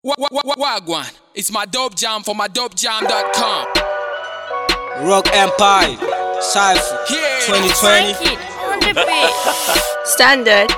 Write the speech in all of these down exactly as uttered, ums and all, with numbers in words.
Wagwan, it's my dope jam for my dope jam dot com. Rock Empire, Cypher, Yeah. twenty twenty. Standard.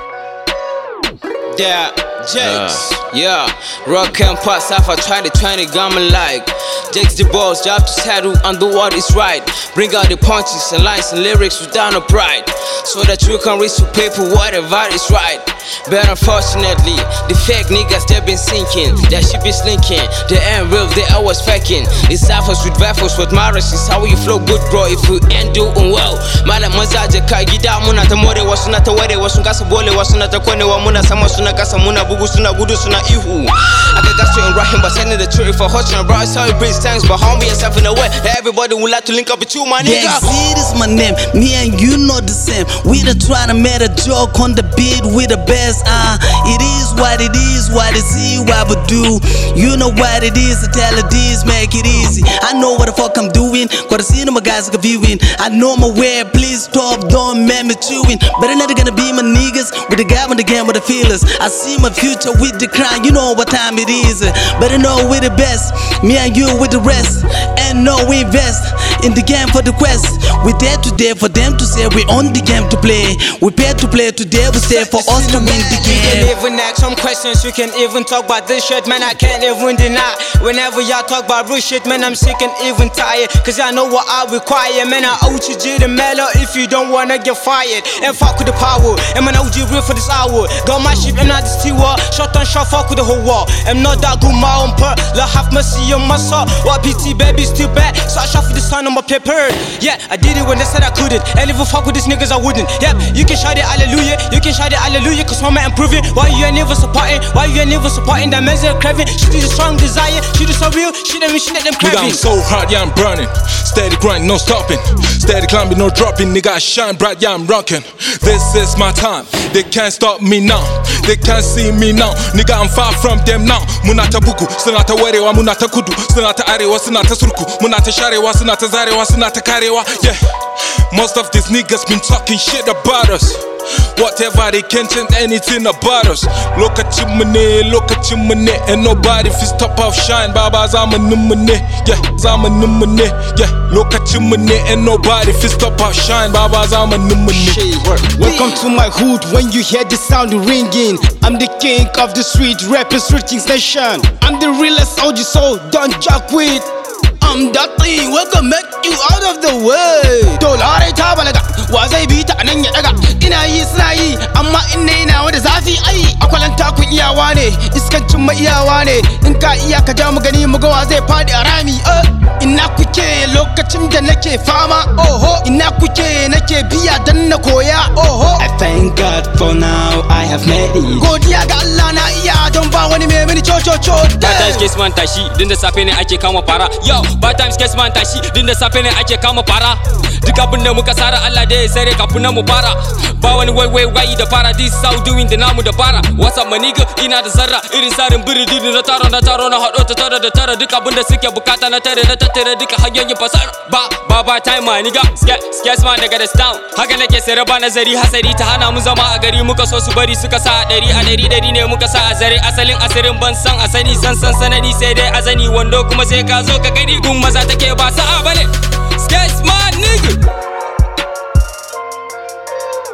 Yeah, Jakes. Uh, yeah, Rock Empire, Cypher, twenty twenty, got me like Jakes the boss, job to settle and do what is right. Bring out the punches and lines and lyrics without no pride, so that you can reach to paper whatever is right. But unfortunately, the fake niggas, they been sinking. That shit be slinking, they ain't real, they always faking. It's Cyphers with baffles, with marriage is how you flow good, bro, if you ain't doing well. Mala mazaje ka gida muna ta more, wasu na ta ware, wasu gasa bole, wasu na ta kone wa muna sama suna gasa muna bugu suna gudu suna ihu. I got gas to Rahim, but sending the truth for hustling, bro. It's how it brings thanks, but homie yourself in the way. Everybody would like to link up with you, my nigga. Yeah, see, this my name. Me and you know the same. We done try to make a joke on the beat with the best. Uh, it is what it is, what it is, what we do. You know what it is, I tell it is, make it easy. I know what the fuck I'm doing. Gotta see my guys viewing. I know my way, please stop, don't make me chewing. But I'm not gonna be my niggas with the gap and the game with the feelers. I see my future with the crown, you know what time it is. But I know we're the best, me and you with the rest. And no, we invest in the game for the quest. We're there today for them to say we on the game to play. We pay to play today, we stay for us to win the You can game. even ask some questions, you can even talk about this shit, man, I can't even deny. Whenever y'all talk about real shit, man, I'm sick and even tired. Cause I know what I require, man, I O G the mellow if you don't wanna get fired. And fuck with the power, and man, O G real for this hour. Got my shit, I'm not this T-War, shot on shot, fuck with the whole wall. I'm not that good, my own per, la have mercy on my soul. What P T baby still bad, so I shot for the sun on my paper. Yeah, I did it when they said I couldn't, and if I fuck with these niggas, I wouldn't. Yep, you can shout it hallelujah, you can shout it hallelujah, cause mama improving. Why you ain't never supporting? Why you ain't never supporting? That man's a craving. She do the strong desire, she do so real, she let me, she let them Nigga, craving. I'm so hard, yeah, I'm burning. Steady grind, no stopping. Steady climbing, no dropping. Nigga, I shine bright, yeah, I'm rocking. This is my time. They can't stop me now. They can't see me now. Nigga, I'm far from them now. Munata buku, sunata warewa, munata kudu, sunata arewa, sunata surku, munata sharewa, sunata zarewa, sunata karewa. Yeah, most of these niggas been talking shit about us. Whatever they can change anything about us. Look at you money, look at you money. And nobody fi stop off shine. Baba zama numane, yeah, zama numane, yeah. Look at you money, and nobody fi stop off shine. Baba zama numane. Welcome to my hood. When you hear the sound ringing, I'm the king of the street, rapping Street Kings Nation. I'm the realest O G, so don't joke with. I'm that thing, welcome make you out of the way. Dolare ta balaga, wa zai bi ta nan ya daga. Ina yi suna yi, amma in ne ina wanda zafi ai. Akwalanta kun iyawa ne, iskancin ma iyawa ne. In ka iya ka ja mu gani mu ga wa zai fadi a rami. Ina kuke lokacin da nake fama, oho. Ina kuke nake biya dan na koya, oho. I thank God for now, I have made it. Godiya ga Allah na iya don ba wani mai mini cho-cho-cho. Bad times case man tashi, din da safe ne ake kama fara. Yo, bad times case man tashi, din da safe ne ake kama fara. Duk abin da muka sara Allah da ya sare kafin mu fara. Ba wani wai wai wai da fara, this is how doing da namu da fara. What's up my nigga, ina da zarra, irin sarin biridi na taro na taro na hado ta tara da tara. Duk abin da suke bukata na tare na tattare duka hanyoyin fasara. Ba, ba ba time my nigga, scarce man daga da town. Haka nake sare ba nazari hasari ta hana mu zama a gari, muka so su bari suka sa a ɗari a ɗari ɗari ne muka sa a zare. Asalin asirin ban san a sani san san sanani sai dai azani wando kuma sai ka zo ka gani gun maza take ba sa'a bane. Scarce man nigga.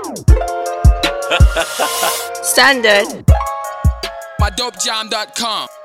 Standard. my dope jam dot com.